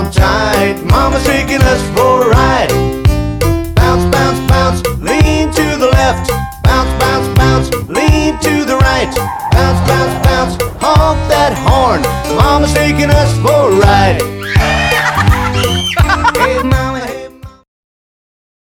on tight. Mama's taking us for a ride. Bounce, bounce, bounce, lean to the left. Bounce, bounce, bounce, lean to the right. Bounce, bounce, bounce, honk that horn. Mama's taking us for a ride. Hey,